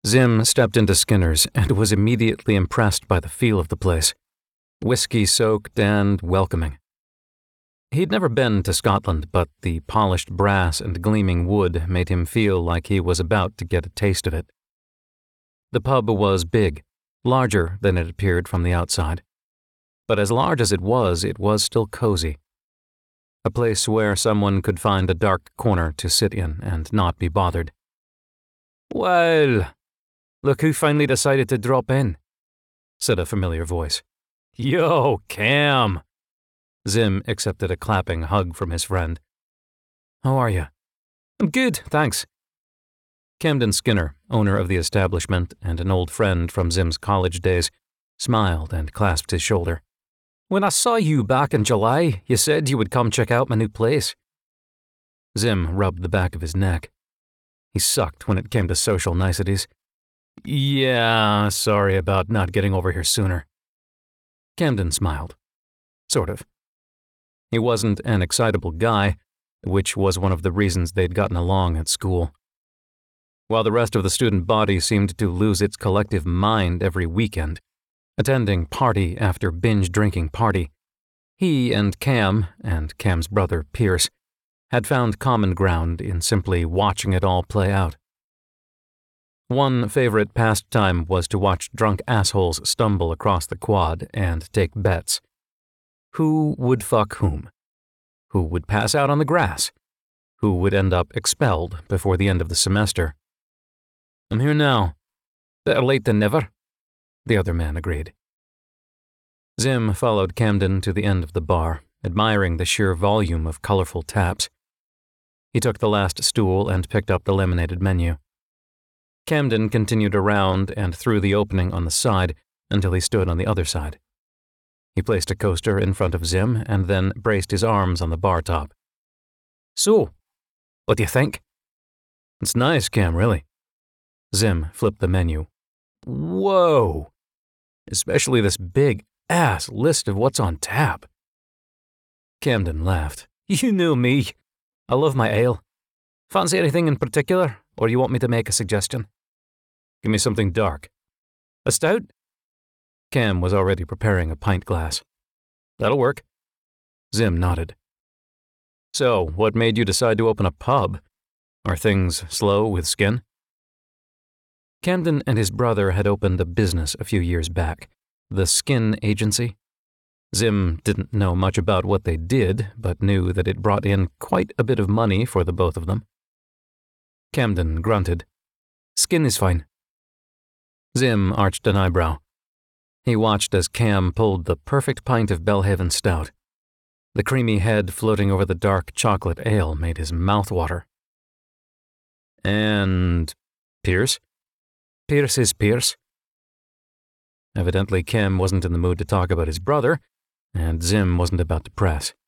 Zim stepped into Skinner's and was immediately impressed by the feel of the place, whiskey-soaked and welcoming. He'd never been to Scotland, but the polished brass and gleaming wood made him feel like he was about to get a taste of it. The pub was big, larger than it appeared from the outside. But as large as it was still cozy. A place where someone could find a dark corner to sit in and not be bothered. "Well, look who finally decided to drop in," said a familiar voice. "Yo, Cam!" Zim accepted a clapping hug from his friend. "How are you?" "I'm good, thanks." Camden Skinner, owner of the establishment and an old friend from Zim's college days, smiled and clasped his shoulder. "When I saw you back in July, you said you would come check out my new place." Zim rubbed the back of his neck. He sucked when it came to social niceties. "Yeah, sorry about not getting over here sooner." Camden smiled. Sort of. He wasn't an excitable guy, which was one of the reasons they'd gotten along at school. While the rest of the student body seemed to lose its collective mind every weekend, attending party after binge-drinking party, he and Cam's brother Pierce, had found common ground in simply watching it all play out. One favorite pastime was to watch drunk assholes stumble across the quad and take bets. Who would fuck whom? Who would pass out on the grass? Who would end up expelled before the end of the semester? "I'm here now. Better late than never," the other man agreed. Zim followed Camden to the end of the bar, admiring the sheer volume of colorful taps. He took the last stool and picked up the laminated menu. Camden continued around and through the opening on the side until he stood on the other side. He placed a coaster in front of Zim and then braced his arms on the bar top. "So, what do you think?" "It's nice, Cam, really." Zim flipped the menu. "Whoa! Especially this big-ass list of what's on tap." Camden laughed. "You know me. I love my ale. Fancy anything in particular, or you want me to make a suggestion?" "Give me something dark." "A stout?" Cam was already preparing a pint glass. "That'll work." Zim nodded. "So, what made you decide to open a pub? Are things slow with Skin?" Camden and his brother had opened a business a few years back, the Skin Agency. Zim didn't know much about what they did, but knew that it brought in quite a bit of money for the both of them. Camden grunted. "Skin is fine." Zim arched an eyebrow. He watched as Cam pulled the perfect pint of Belhaven stout. The creamy head floating over the dark chocolate ale made his mouth water. "And Pierce?" "Pierce is Pierce." Evidently, Cam wasn't in the mood to talk about his brother, and Zim wasn't about to press.